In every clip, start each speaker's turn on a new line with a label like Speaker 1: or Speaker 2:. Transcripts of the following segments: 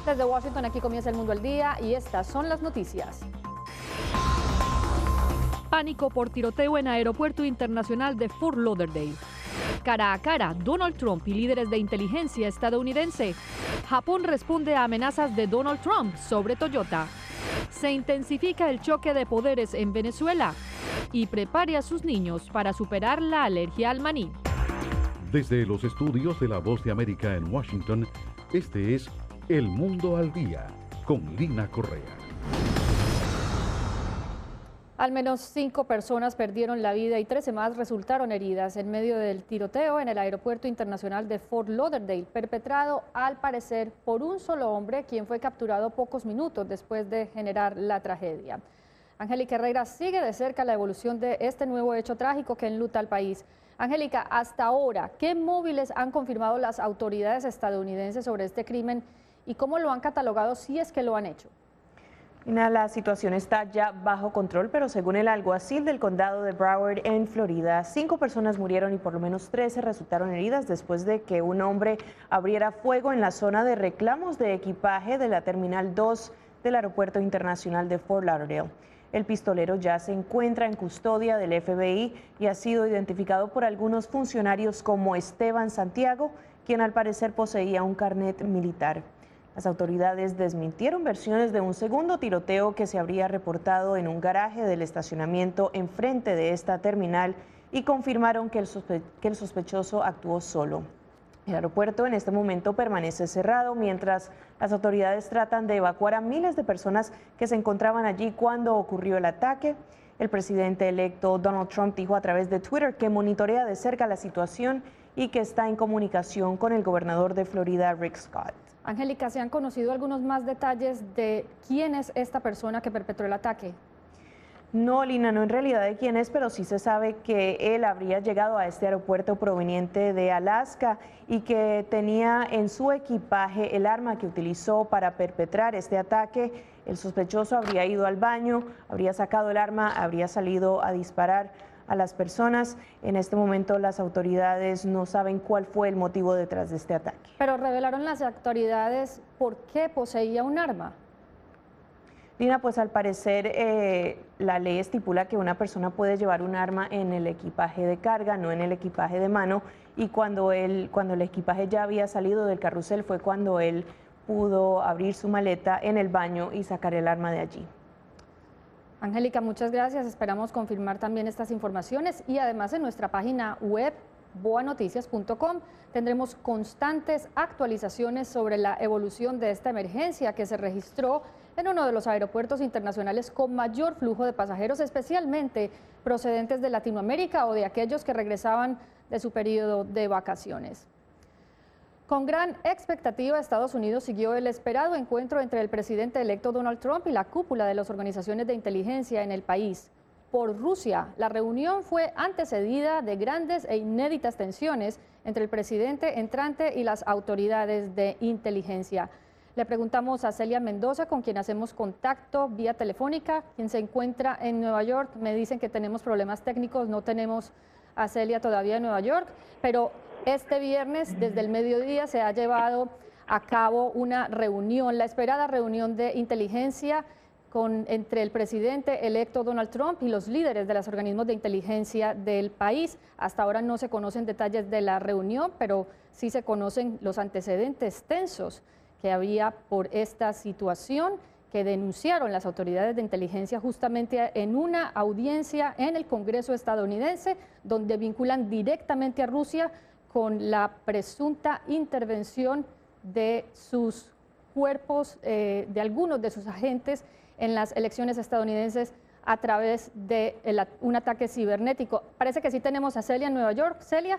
Speaker 1: Desde Washington, aquí comienza El Mundo al Día y estas son las noticias.
Speaker 2: Pánico por tiroteo en Aeropuerto Internacional de Fort Lauderdale. Cara a cara, Donald Trump y líderes de inteligencia estadounidense. Japón responde a amenazas de Donald Trump sobre Toyota. Se intensifica el choque de poderes en Venezuela. Y prepare a sus niños para superar la alergia al maní.
Speaker 3: Desde los estudios de La Voz de América en Washington, este es El Mundo al Día, con Lina Correa.
Speaker 1: Al menos 5 personas perdieron la vida y 13 más resultaron heridas en medio del tiroteo en el Aeropuerto Internacional de Fort Lauderdale, perpetrado al parecer por un solo hombre, quien fue capturado pocos minutos después de generar la tragedia. Angélica Herrera sigue de cerca la evolución de este nuevo hecho trágico que enluta al país. Angélica, hasta ahora, ¿qué móviles han confirmado las autoridades estadounidenses sobre este crimen y cómo lo han catalogado si es que lo han hecho?
Speaker 4: La situación está ya bajo control, pero según el alguacil del condado de Broward en Florida, 5 personas murieron y por lo menos 13 resultaron heridas después de que un hombre abriera fuego en la zona de reclamos de equipaje de la Terminal 2 del Aeropuerto Internacional de Fort Lauderdale. El pistolero ya se encuentra en custodia del FBI y ha sido identificado por algunos funcionarios como Esteban Santiago, quien al parecer poseía un carnet militar. Las autoridades desmintieron versiones de un segundo tiroteo que se habría reportado en un garaje del estacionamiento enfrente de esta terminal y confirmaron que el sospechoso actuó solo. El aeropuerto en este momento permanece cerrado mientras las autoridades tratan de evacuar a miles de personas que se encontraban allí cuando ocurrió el ataque. El presidente electo Donald Trump dijo a través de Twitter que monitorea de cerca la situación y que está en comunicación con el gobernador de Florida, Rick Scott.
Speaker 1: Angélica, ¿se han conocido algunos más detalles de quién es esta persona que perpetró el ataque?
Speaker 4: No, Lina, no en realidad de quién es, pero sí se sabe que él habría llegado a este aeropuerto proveniente de Alaska y que tenía en su equipaje el arma que utilizó para perpetrar este ataque. El sospechoso habría ido al baño, habría sacado el arma, habría salido a disparar a las personas. En este momento las autoridades no saben cuál fue el motivo detrás de este ataque.
Speaker 1: Pero revelaron las autoridades por qué poseía un arma.
Speaker 4: Lina, pues al parecer la ley estipula que una persona puede llevar un arma en el equipaje de carga, no en el equipaje de mano, y cuando el equipaje ya había salido del carrusel fue cuando él pudo abrir su maleta en el baño y sacar el arma de allí.
Speaker 1: Angélica, muchas gracias. Esperamos confirmar también estas informaciones y además en nuestra página web boanoticias.com tendremos constantes actualizaciones sobre la evolución de esta emergencia que se registró en uno de los aeropuertos internacionales con mayor flujo de pasajeros, especialmente procedentes de Latinoamérica o de aquellos que regresaban de su periodo de vacaciones. Con gran expectativa, Estados Unidos siguió el esperado encuentro entre el presidente electo Donald Trump y la cúpula de las organizaciones de inteligencia en el país. Por Rusia, la reunión fue antecedida de grandes e inéditas tensiones entre el presidente entrante y las autoridades de inteligencia. Le preguntamos a Celia Mendoza, con quien hacemos contacto vía telefónica, quien se encuentra en Nueva York. Me dicen que tenemos problemas técnicos, no tenemos a Celia todavía en Nueva York, pero este viernes, desde el mediodía, se ha llevado a cabo una reunión, la esperada reunión de inteligencia entre el presidente electo Donald Trump y los líderes de los organismos de inteligencia del país. Hasta ahora no se conocen detalles de la reunión, pero sí se conocen los antecedentes tensos que había por esta situación que denunciaron las autoridades de inteligencia justamente en una audiencia en el Congreso estadounidense, donde vinculan directamente a Rusia con la presunta intervención de sus cuerpos, de algunos de sus agentes en las elecciones estadounidenses a través de un ataque cibernético. Parece que sí tenemos a Celia en Nueva York. Celia.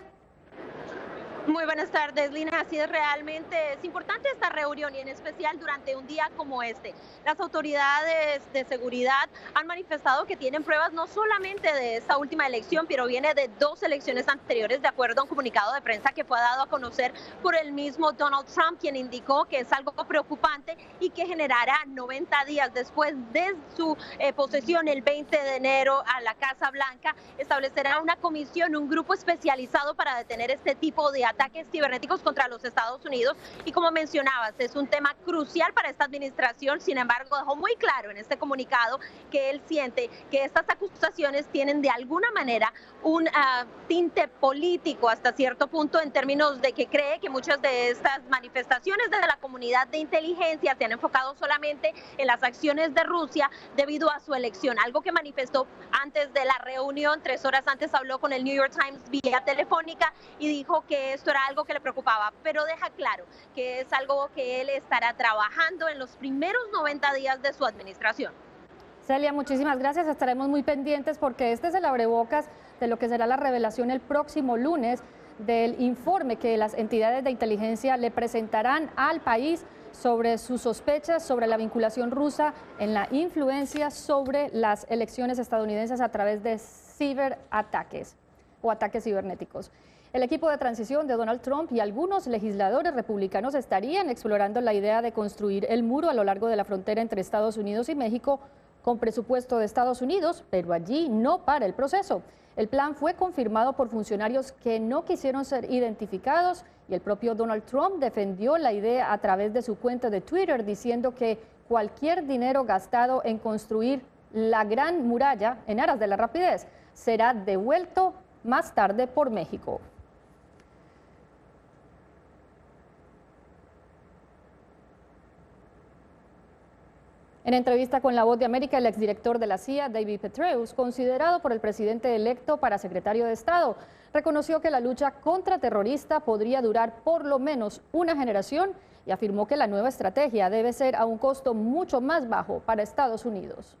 Speaker 5: Muy buenas tardes, Lina. Así es, realmente es importante esta reunión y en especial durante un día como este. Las autoridades de seguridad han manifestado que tienen pruebas no solamente de esta última elección, pero viene de 2 elecciones anteriores, de acuerdo a un comunicado de prensa que fue dado a conocer por el mismo Donald Trump, quien indicó que es algo preocupante y que generará 90 días después de su posesión, el 20 de enero, a la Casa Blanca, establecerá una comisión, un grupo especializado para detener este tipo de ataques ataques cibernéticos contra los Estados Unidos. Y como mencionabas, es un tema crucial para esta administración. Sin embargo, dejó muy claro en este comunicado que él siente que estas acusaciones tienen de alguna manera un tinte político hasta cierto punto, en términos de que cree que muchas de estas manifestaciones desde la comunidad de inteligencia se han enfocado solamente en las acciones de Rusia debido a su elección, algo que manifestó antes de la reunión. 3 horas antes habló con el New York Times vía telefónica y dijo que esto era algo que le preocupaba, pero deja claro que es algo que él estará trabajando en los primeros 90 días de su administración.
Speaker 1: Celia, muchísimas gracias. Estaremos muy pendientes porque este es el abrebocas de lo que será la revelación el próximo lunes del informe que las entidades de inteligencia le presentarán al país sobre sus sospechas sobre la vinculación rusa en la influencia sobre las elecciones estadounidenses a través de ciberataques o ataques cibernéticos. El equipo de transición de Donald Trump y algunos legisladores republicanos estarían explorando la idea de construir el muro a lo largo de la frontera entre Estados Unidos y México con presupuesto de Estados Unidos, pero allí no para el proceso. El plan fue confirmado por funcionarios que no quisieron ser identificados y el propio Donald Trump defendió la idea a través de su cuenta de Twitter, diciendo que cualquier dinero gastado en construir la Gran Muralla en aras de la rapidez será devuelto más tarde por México. En entrevista con La Voz de América, el exdirector de la CIA, David Petraeus, considerado por el presidente electo para secretario de Estado, reconoció que la lucha contraterrorista podría durar por lo menos una generación y afirmó que la nueva estrategia debe ser a un costo mucho más bajo para Estados Unidos.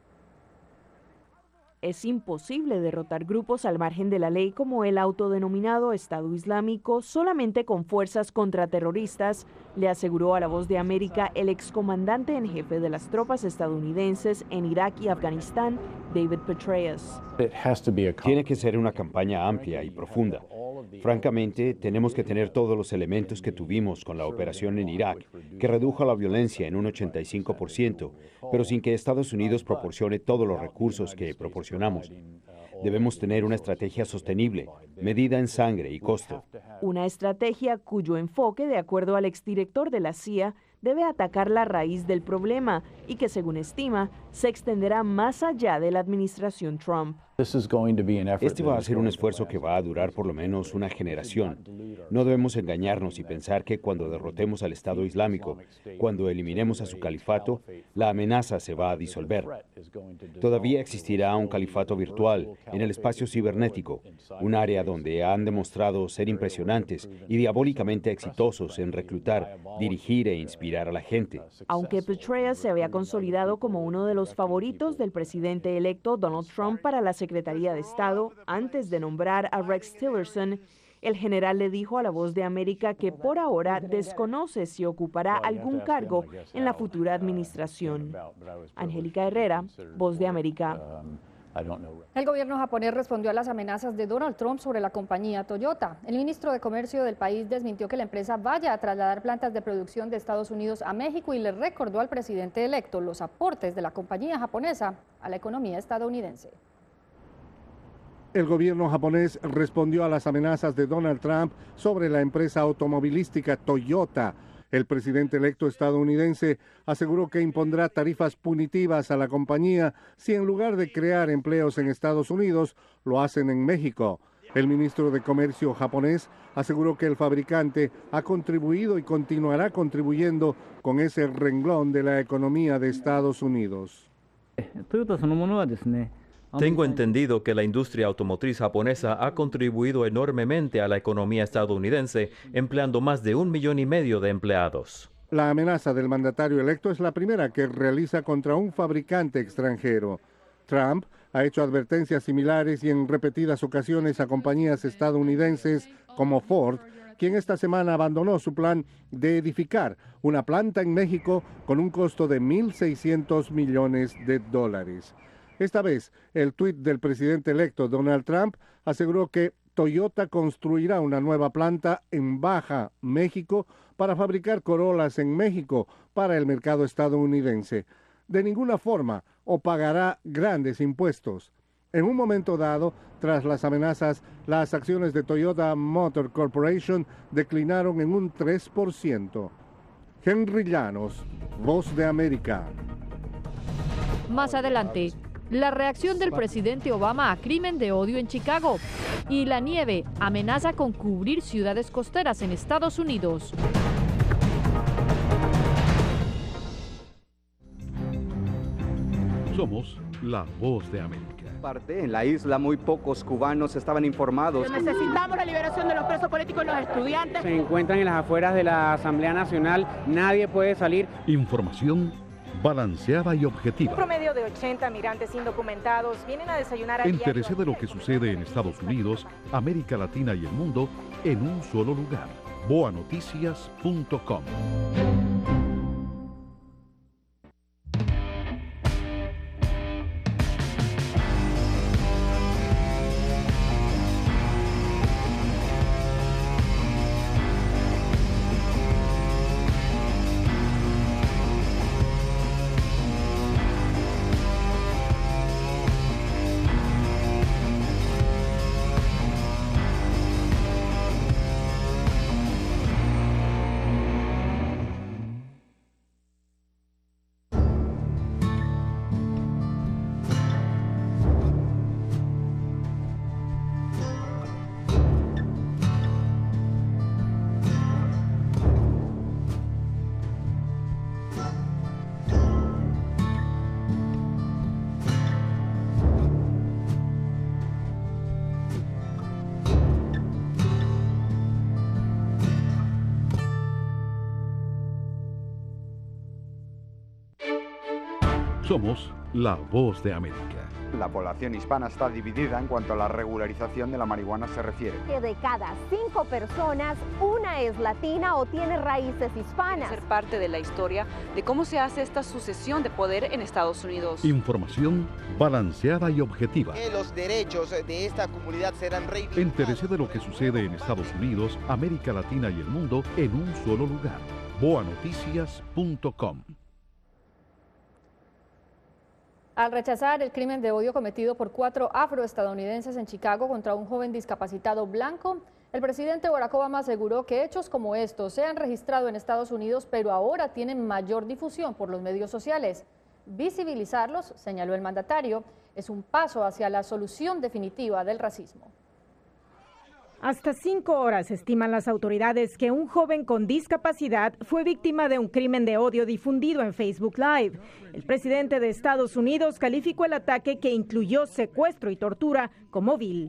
Speaker 6: Es imposible derrotar grupos al margen de la ley como el autodenominado Estado Islámico solamente con fuerzas contraterroristas, le aseguró a La Voz de América el excomandante en jefe de las tropas estadounidenses en Irak y Afganistán, David Petraeus.
Speaker 7: Tiene que ser una campaña amplia y profunda. Francamente, tenemos que tener todos los elementos que tuvimos con la operación en Irak, que redujo la violencia en un 85%, pero sin que Estados Unidos proporcione todos los recursos que proporcionamos. Debemos tener una estrategia sostenible, medida en sangre y costo.
Speaker 6: Una estrategia cuyo enfoque, de acuerdo al exdirector de la CIA, debe atacar la raíz del problema y que, según estima, se extenderá más allá de la administración Trump.
Speaker 7: Este va a ser un esfuerzo que va a durar por lo menos una generación. No debemos engañarnos y pensar que cuando derrotemos al Estado Islámico, cuando eliminemos a su califato, la amenaza se va a disolver. Todavía existirá un califato virtual en el espacio cibernético, un área donde han demostrado ser impresionantes y diabólicamente exitosos en reclutar, dirigir e inspirar a la gente.
Speaker 6: Aunque Petraeus se había consolidado como uno de los favoritos del presidente electo Donald Trump para la Secretaría de Estado, antes de nombrar a Rex Tillerson, el general le dijo a La Voz de América que por ahora desconoce si ocupará algún cargo en la futura administración. Angélica Herrera, Voz de América.
Speaker 1: El gobierno japonés respondió a las amenazas de Donald Trump sobre la compañía Toyota. El ministro de Comercio del país desmintió que la empresa vaya a trasladar plantas de producción de Estados Unidos a México y le recordó al presidente electo los aportes de la compañía japonesa a la economía estadounidense.
Speaker 8: El gobierno japonés respondió a las amenazas de Donald Trump sobre la empresa automovilística Toyota. El presidente electo estadounidense aseguró que impondrá tarifas punitivas a la compañía si en lugar de crear empleos en Estados Unidos, lo hacen en México. El ministro de Comercio japonés aseguró que el fabricante ha contribuido y continuará contribuyendo con ese renglón de la economía de Estados Unidos.
Speaker 9: Tengo entendido que la industria automotriz japonesa ha contribuido enormemente a la economía estadounidense, empleando más de 1,5 millones de empleados.
Speaker 8: La amenaza del mandatario electo es la primera que realiza contra un fabricante extranjero. Trump ha hecho advertencias similares y en repetidas ocasiones a compañías estadounidenses como Ford, quien esta semana abandonó su plan de edificar una planta en México con un costo de $1,600 millones. Esta vez, el tuit del presidente electo Donald Trump aseguró que Toyota construirá una nueva planta en Baja, México, para fabricar Corollas en México para el mercado estadounidense. De ninguna forma, o pagará grandes impuestos. En un momento dado, tras las amenazas, las acciones de Toyota Motor Corporation declinaron en un 3%. Henry Llanos, Voz de América.
Speaker 2: Más adelante, la reacción del presidente Obama a crimen de odio en Chicago y la nieve amenaza con cubrir ciudades costeras en Estados Unidos.
Speaker 3: Somos la Voz de América.
Speaker 10: En la isla muy pocos cubanos estaban informados.
Speaker 11: Necesitamos la liberación de los presos políticos y los estudiantes.
Speaker 12: Se encuentran en las afueras de la Asamblea Nacional, nadie puede salir.
Speaker 3: Información balanceada y objetiva.
Speaker 13: Un promedio de 80 migrantes indocumentados vienen a desayunar a
Speaker 3: Entérese de lo que sucede en Estados Unidos, América Latina y el mundo en un solo lugar. boanoticias.com. Somos la Voz de América.
Speaker 14: La población hispana está dividida en cuanto a la regularización de la marihuana se refiere.
Speaker 15: Que de cada 5 personas, una es latina o tiene raíces hispanas.
Speaker 16: Ser parte de la historia de cómo se hace esta sucesión de poder en Estados Unidos.
Speaker 3: Información balanceada y objetiva.
Speaker 17: Que los derechos de esta comunidad serán reivindicados.
Speaker 3: Entérese de lo que sucede en Estados Unidos, América Latina y el mundo en un solo lugar. boanoticias.com.
Speaker 1: Al rechazar el crimen de odio cometido por 4 afroestadounidenses en Chicago contra un joven discapacitado blanco, el presidente Barack Obama aseguró que hechos como estos se han registrado en Estados Unidos, pero ahora tienen mayor difusión por los medios sociales. Visibilizarlos, señaló el mandatario, es un paso hacia la solución definitiva del racismo.
Speaker 18: Hasta 5 horas estiman las autoridades que un joven con discapacidad fue víctima de un crimen de odio difundido en Facebook Live. El presidente de Estados Unidos calificó el ataque, que incluyó secuestro y tortura, como vil.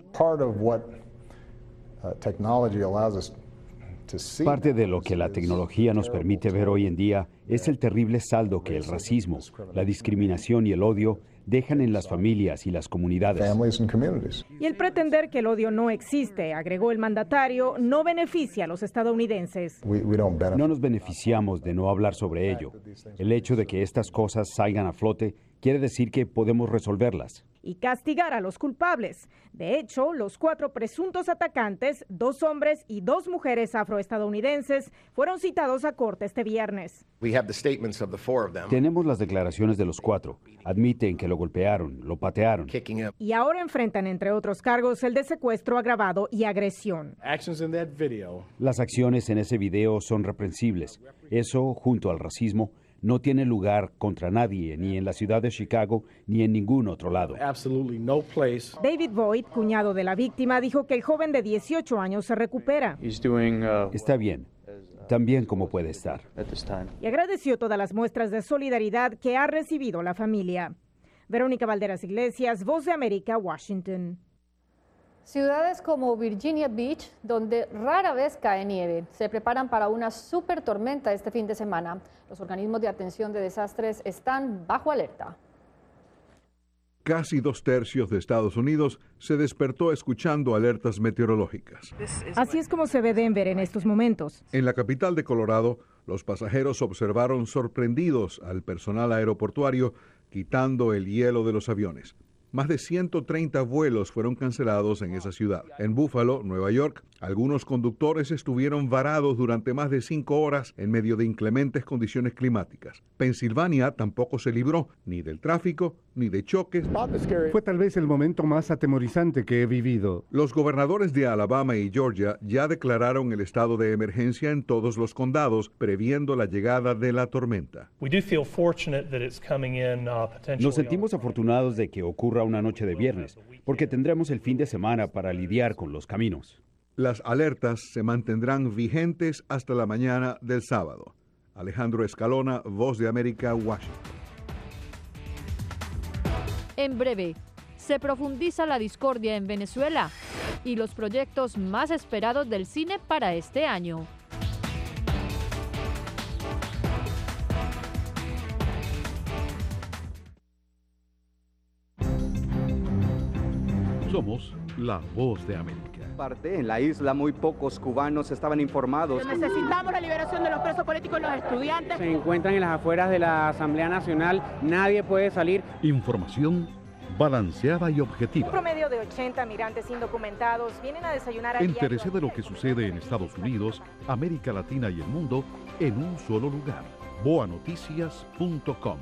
Speaker 7: Parte de lo que la tecnología nos permite ver hoy en día es el terrible saldo que el racismo, la discriminación y el odio dejan en las familias y las comunidades.
Speaker 18: Y el pretender que el odio no existe, agregó el mandatario, no beneficia a los estadounidenses.
Speaker 7: No nos beneficiamos de no hablar sobre ello. El hecho de que estas cosas salgan a flote quiere decir que podemos resolverlas.
Speaker 18: Y castigar a los culpables. De hecho, los 4 presuntos atacantes, 2 hombres y 2 mujeres afroestadounidenses, fueron citados a corte este viernes.
Speaker 7: Tenemos las declaraciones de los 4. Admiten que lo golpearon, lo patearon.
Speaker 18: Y ahora enfrentan, entre otros cargos, el de secuestro agravado y agresión.
Speaker 7: Las acciones en ese video son reprensibles. Eso, junto al racismo, no tiene lugar contra nadie, ni en la ciudad de Chicago, ni en ningún otro lado.
Speaker 18: David Boyd, cuñado de la víctima, dijo que el joven de 18 años se recupera.
Speaker 7: Está bien, tan bien como puede estar.
Speaker 18: Y agradeció todas las muestras de solidaridad que ha recibido la familia. Verónica Valderas Iglesias, Voz de América, Washington.
Speaker 1: Ciudades como Virginia Beach, donde rara vez cae nieve, se preparan para una super tormenta este fin de semana. Los organismos de atención de desastres están bajo alerta.
Speaker 19: Casi 2/3 de Estados Unidos se despertó escuchando alertas meteorológicas.
Speaker 18: Así es como se ve Denver en estos momentos.
Speaker 19: En la capital de Colorado, los pasajeros observaron sorprendidos al personal aeroportuario quitando el hielo de los aviones. Más de 130 vuelos fueron cancelados en esa ciudad. En Buffalo, Nueva York, algunos conductores estuvieron varados durante más de 5 horas en medio de inclementes condiciones climáticas. Pensilvania tampoco se libró ni del tráfico ni de choques.
Speaker 8: Fue tal vez el momento más atemorizante que he vivido.
Speaker 19: Los gobernadores de Alabama y Georgia ya declararon el estado de emergencia en todos los condados, previendo la llegada de la tormenta.
Speaker 7: Nos sentimos afortunados de que ocurra una noche de viernes, porque tendremos el fin de semana para lidiar con los caminos.
Speaker 19: Las alertas se mantendrán vigentes hasta la mañana del sábado. Alejandro Escalona, Voz de América, Washington.
Speaker 2: En breve, se profundiza la discordia en Venezuela y los proyectos más esperados del cine para este año.
Speaker 3: Somos la Voz de América.
Speaker 10: En la isla muy pocos cubanos estaban informados.
Speaker 11: Necesitamos la liberación de los presos políticos y los estudiantes.
Speaker 12: Se encuentran en las afueras de la Asamblea Nacional, nadie puede salir.
Speaker 3: Información balanceada y objetiva.
Speaker 13: Un promedio de 80 migrantes indocumentados vienen a desayunar a
Speaker 3: Entérese de lo que sucede en Estados Unidos, América Latina y el mundo en un solo lugar. boanoticias.com.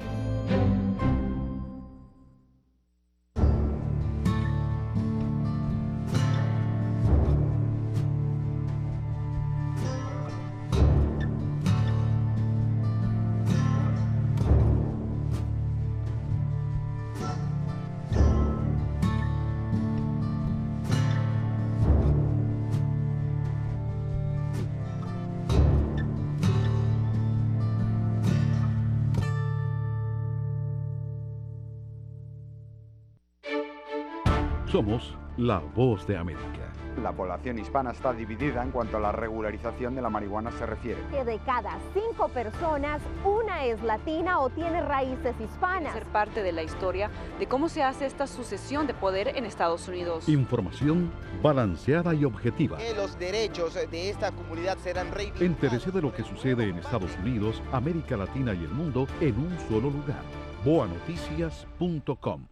Speaker 3: Somos la Voz de América.
Speaker 14: La población hispana está dividida en cuanto a la regularización de la marihuana se refiere.
Speaker 15: Que de cada 5 personas, una es latina o tiene raíces hispanas.
Speaker 16: Ser parte de la historia de cómo se hace esta sucesión de poder en Estados Unidos.
Speaker 3: Información balanceada y objetiva.
Speaker 17: Que los derechos de esta comunidad serán reivindicados.
Speaker 3: Entérese de lo que sucede en Estados Unidos, América Latina y el mundo en un solo lugar. boanoticias.com.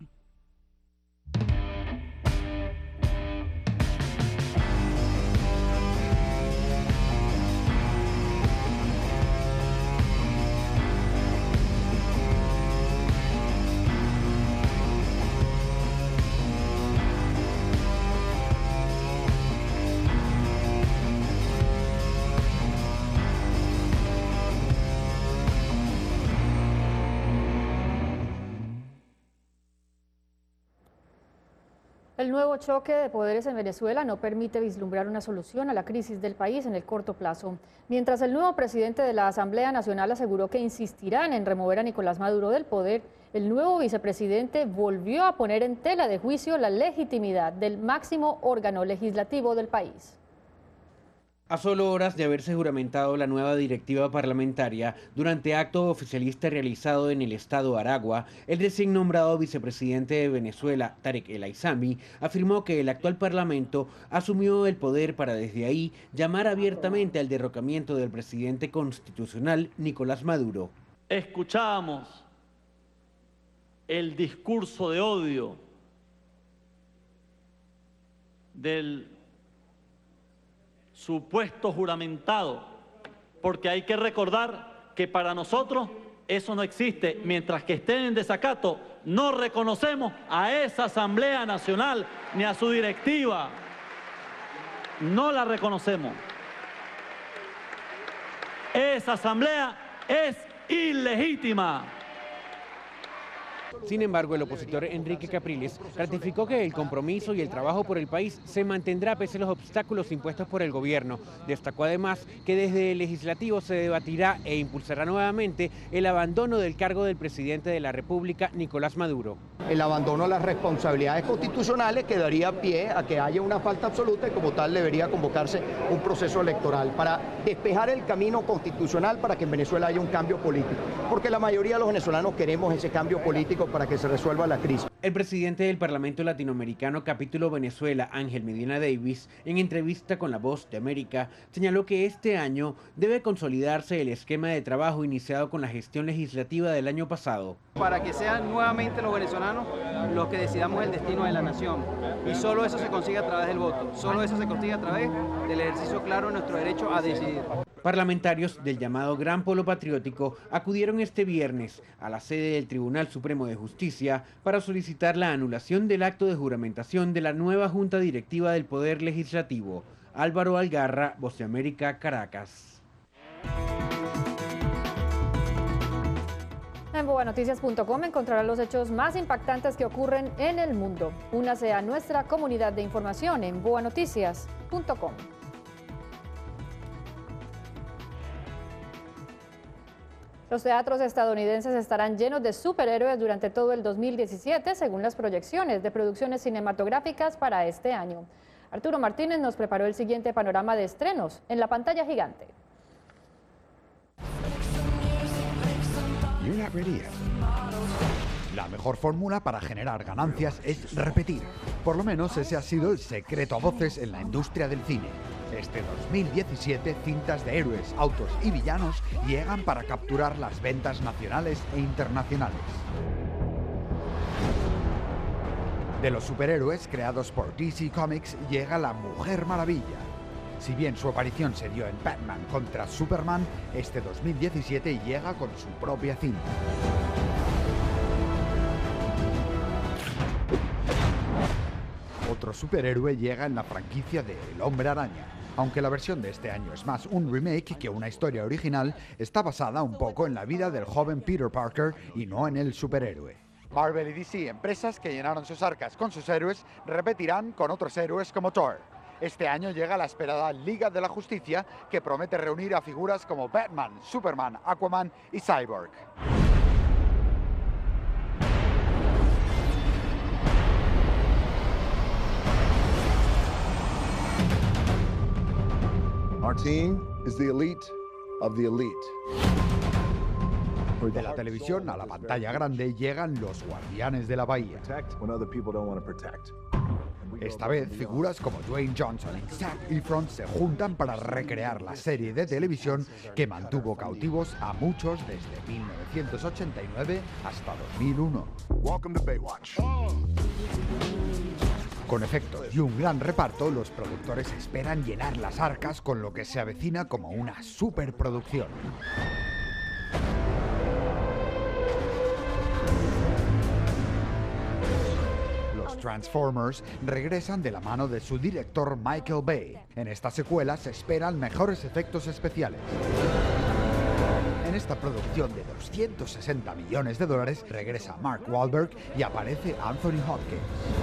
Speaker 1: El nuevo choque de poderes en Venezuela no permite vislumbrar una solución a la crisis del país en el corto plazo. Mientras el nuevo presidente de la Asamblea Nacional aseguró que insistirán en remover a Nicolás Maduro del poder, el nuevo vicepresidente volvió a poner en tela de juicio la legitimidad del máximo órgano legislativo del país.
Speaker 20: A solo horas de haberse juramentado la nueva directiva parlamentaria, durante acto oficialista realizado en el estado Aragua, el recién nombrado vicepresidente de Venezuela, Tarek El Aissami, afirmó que el actual parlamento asumió el poder para desde ahí llamar abiertamente al derrocamiento del presidente constitucional Nicolás Maduro.
Speaker 21: Escuchamos el discurso de odio del supuesto juramentado, porque hay que recordar que para nosotros eso no existe. Mientras que estén en desacato, no reconocemos a esa Asamblea Nacional ni a su directiva. No la reconocemos. Esa Asamblea es ilegítima.
Speaker 20: Sin embargo, el opositor Enrique Capriles ratificó que el compromiso y el trabajo por el país se mantendrá pese a los obstáculos impuestos por el gobierno. Destacó además que desde el legislativo se debatirá e impulsará nuevamente el abandono del cargo del presidente de la República, Nicolás Maduro.
Speaker 22: El abandono de las responsabilidades constitucionales que daría pie a que haya una falta absoluta y como tal debería convocarse un proceso electoral para despejar el camino constitucional para que en Venezuela haya un cambio político. Porque la mayoría de los venezolanos queremos ese cambio político para que se resuelva la crisis.
Speaker 20: El presidente del Parlamento Latinoamericano Capítulo Venezuela, Ángel Medina Davis, en entrevista con La Voz de América, señaló que este año debe consolidarse el esquema de trabajo iniciado con la gestión legislativa del año pasado.
Speaker 4: Para que sean nuevamente los venezolanos los que decidamos el destino de la nación. Y solo eso se consigue a través del voto, solo eso se consigue a través del ejercicio claro de nuestro derecho a decidir.
Speaker 20: Parlamentarios del llamado Gran Polo Patriótico acudieron este viernes a la sede del Tribunal Supremo de Justicia para solicitar la anulación del acto de juramentación de la nueva Junta Directiva del Poder Legislativo. Álvaro Algarra, Voz de América, Caracas.
Speaker 1: En boanoticias.com encontrará los hechos más impactantes que ocurren en el mundo. Únase a nuestra comunidad de información en boanoticias.com. Los teatros estadounidenses estarán llenos de superhéroes durante todo el 2017, según las proyecciones de producciones cinematográficas para este año. Arturo Martínez nos preparó el siguiente panorama de estrenos en la pantalla gigante.
Speaker 5: La mejor fórmula para generar ganancias es repetir. Por lo menos ese ha sido el secreto a voces en la industria del cine. Este 2017, cintas de héroes, autos y villanos llegan para capturar las ventas nacionales e internacionales. De los superhéroes creados por DC Comics llega la Mujer Maravilla. Si bien su aparición se dio en Batman contra Superman, este 2017 llega con su propia cinta. Otro superhéroe llega en la franquicia de El Hombre Araña. Aunque la versión de este año es más un remake que una historia original, está basada un poco en la vida del joven Peter Parker y no en el superhéroe. Marvel y DC, empresas que llenaron sus arcas con sus héroes, repetirán con otros héroes como Thor. Este año llega la esperada Liga de la Justicia, que promete reunir a figuras como Batman, Superman, Aquaman y Cyborg.
Speaker 23: Our team is the elite of the elite.
Speaker 5: De la televisión a la pantalla grande llegan los Guardianes de la Bahía. Esta vez, figuras como Dwayne Johnson y Zac Efron se juntan para recrear la serie de televisión que mantuvo cautivos a muchos desde 1989 hasta 2001.
Speaker 23: Welcome to Baywatch.
Speaker 5: Con efectos y un gran reparto, los productores esperan llenar las arcas con lo que se avecina como una superproducción. Los Transformers regresan de la mano de su director Michael Bay. En esta secuela se esperan mejores efectos especiales. En esta producción de $260 millones regresa Mark Wahlberg y aparece Anthony Hopkins.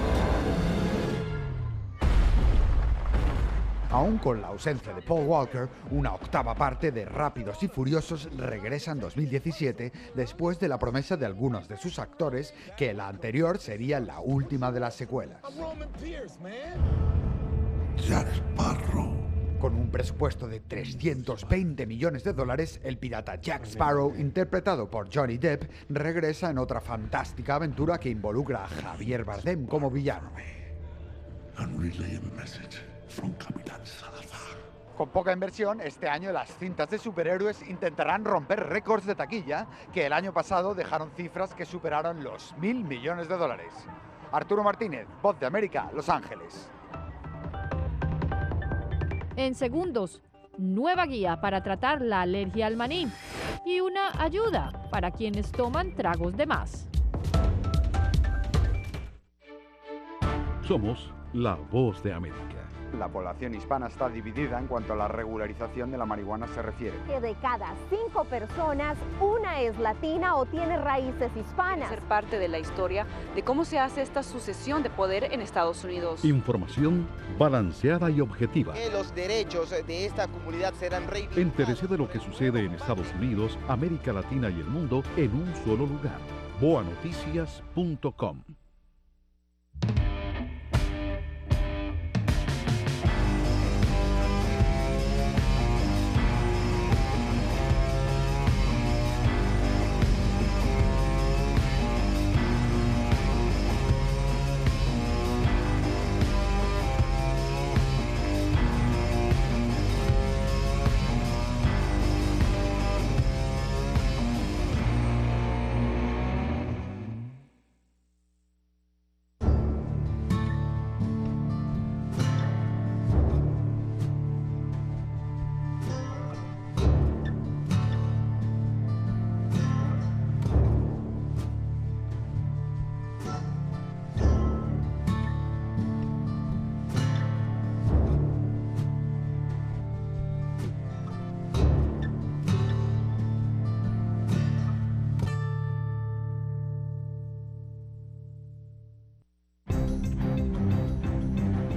Speaker 5: Aún con la ausencia de Paul Walker, una octava parte de Rápidos y Furiosos regresa en 2017 después de la promesa de algunos de sus actores que la anterior sería la última de las secuelas.
Speaker 23: Jack Sparrow.
Speaker 5: Con un presupuesto de $320 millones, el pirata Jack Sparrow, interpretado por Johnny Depp, regresa en otra fantástica aventura que involucra a Javier Bardem como villano. Con poca inversión, este año las cintas de superhéroes intentarán romper récords de taquilla que el año pasado dejaron cifras que superaron los $1.000 millones. Arturo Martínez, Voz de América, Los Ángeles.
Speaker 2: En segundos, nueva guía para tratar la alergia al maní y una ayuda para quienes toman tragos de más.
Speaker 3: Somos la Voz de América.
Speaker 14: La población hispana está dividida en cuanto a la regularización de la marihuana se refiere.
Speaker 15: Que de cada 5 personas, una es latina o tiene raíces hispanas.
Speaker 16: Ser parte de la historia de cómo se hace esta sucesión de poder en Estados Unidos.
Speaker 3: Información balanceada y objetiva.
Speaker 17: Que los derechos de esta comunidad serán reivindicados.
Speaker 3: Entérese de lo que sucede en Estados Unidos, América Latina y el mundo en un solo lugar. boanoticias.com.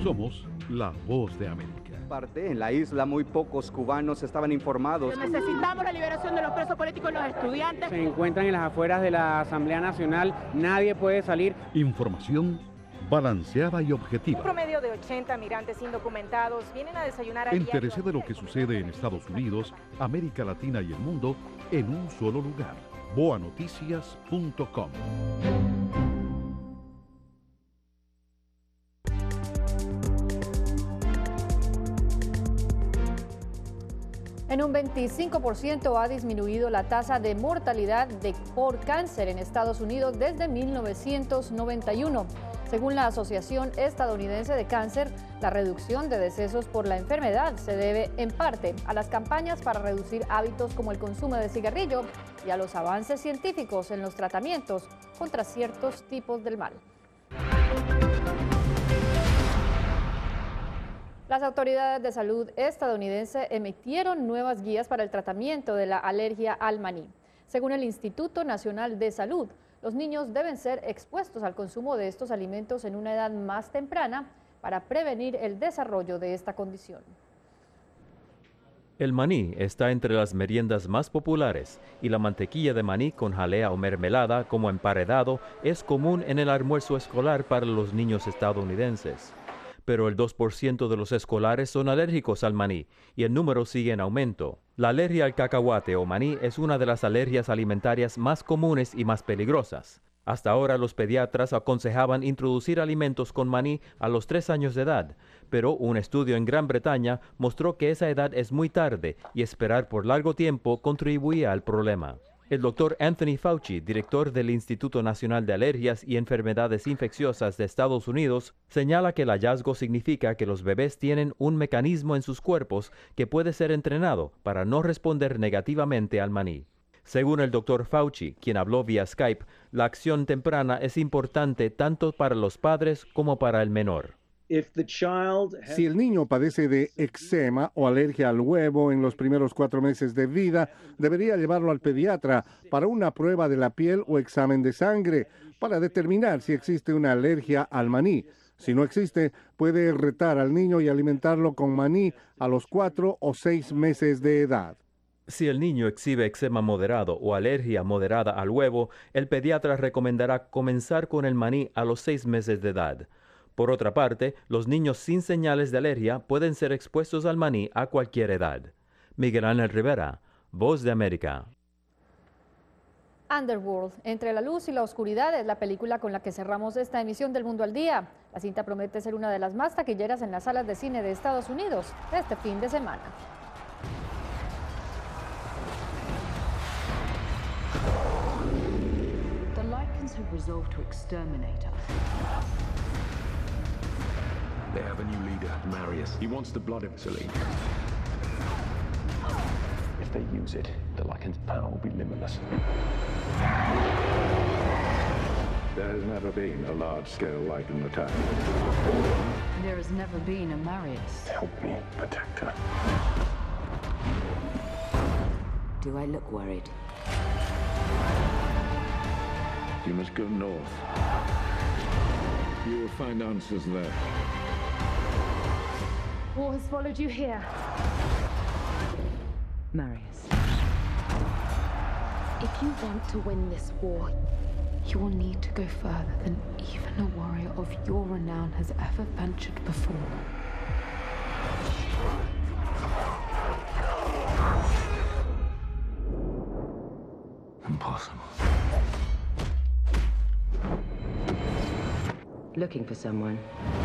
Speaker 3: Somos la voz de América.
Speaker 10: En la isla muy pocos cubanos estaban informados.
Speaker 11: Necesitamos la liberación de los presos políticos y los estudiantes.
Speaker 12: Se encuentran en las afueras de la Asamblea Nacional, nadie puede salir.
Speaker 3: Información balanceada y objetiva.
Speaker 13: Un promedio de 80 migrantes indocumentados vienen a desayunar a
Speaker 3: Entérese de lo que sucede en Estados Unidos, América Latina y el mundo en un solo lugar. boanoticias.com.
Speaker 1: En un 25% ha disminuido la tasa de mortalidad por cáncer en Estados Unidos desde 1991. Según la Asociación Estadounidense de Cáncer, la reducción de decesos por la enfermedad se debe en parte a las campañas para reducir hábitos como el consumo de cigarrillo y a los avances científicos en los tratamientos contra ciertos tipos del mal. Las autoridades de salud estadounidense emitieron nuevas guías para el tratamiento de la alergia al maní. Según el Instituto Nacional de Salud, los niños deben ser expuestos al consumo de estos alimentos en una edad más temprana para prevenir el desarrollo de esta condición.
Speaker 6: El maní está entre las meriendas más populares y la mantequilla de maní con jalea o mermelada como emparedado es común en el almuerzo escolar para los niños estadounidenses. Pero el 2% de los escolares son alérgicos al maní y el número sigue en aumento. La alergia al cacahuate o maní es una de las alergias alimentarias más comunes y más peligrosas. Hasta ahora los pediatras aconsejaban introducir alimentos con maní a los 3 años de edad, pero un estudio en Gran Bretaña mostró que esa edad es muy tarde y esperar por largo tiempo contribuía al problema. El doctor Anthony Fauci, director del Instituto Nacional de Alergias y Enfermedades Infecciosas de Estados Unidos, señala que el hallazgo significa que los bebés tienen un mecanismo en sus cuerpos que puede ser entrenado para no responder negativamente al maní. Según el doctor Fauci, quien habló vía Skype, la acción temprana es importante tanto para los padres como para el menor.
Speaker 8: Si el niño padece de eczema o alergia al huevo en los primeros 4 meses de vida, debería llevarlo al pediatra para una prueba de la piel o examen de sangre para determinar si existe una alergia al maní. Si no existe, puede retar al niño y alimentarlo con maní a los 4 o 6 meses de edad.
Speaker 6: Si el niño exhibe eczema moderado o alergia moderada al huevo, el pediatra recomendará comenzar con el maní a los 6 meses de edad. Por otra parte, los niños sin señales de alergia pueden ser expuestos al maní a cualquier edad. Miguel Ángel Rivera, Voz de América.
Speaker 1: Underworld, Entre la luz y la oscuridad, es la película con la que cerramos esta emisión del Mundo al Día. La cinta promete ser una de las más taquilleras en las salas de cine de Estados Unidos este fin de semana.
Speaker 9: The Lycans have resolved to exterminate us.
Speaker 18: They have a new leader, Marius. He wants the blood of Selene. If they use it, the Lycan's power will be limitless. There has never been a large-scale Lycan attack.
Speaker 9: There has never been a Marius.
Speaker 18: Help me protect her.
Speaker 9: Do I look worried?
Speaker 18: You must go north. You will find answers there.
Speaker 9: War has followed you here. Marius.
Speaker 24: If you want to win this war, you will need to go further than even a warrior of your renown has ever ventured before.
Speaker 18: Impossible.
Speaker 9: Looking for someone.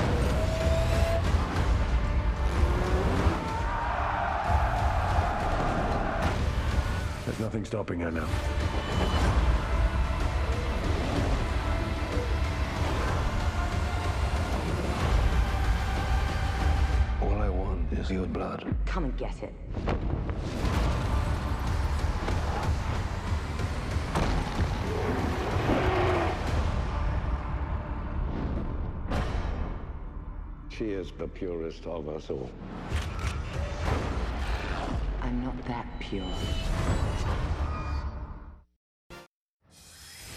Speaker 18: There's nothing stopping her now. All I want is your blood.
Speaker 9: Come and get it.
Speaker 18: She is the purest of us all.
Speaker 9: I'm not that pure.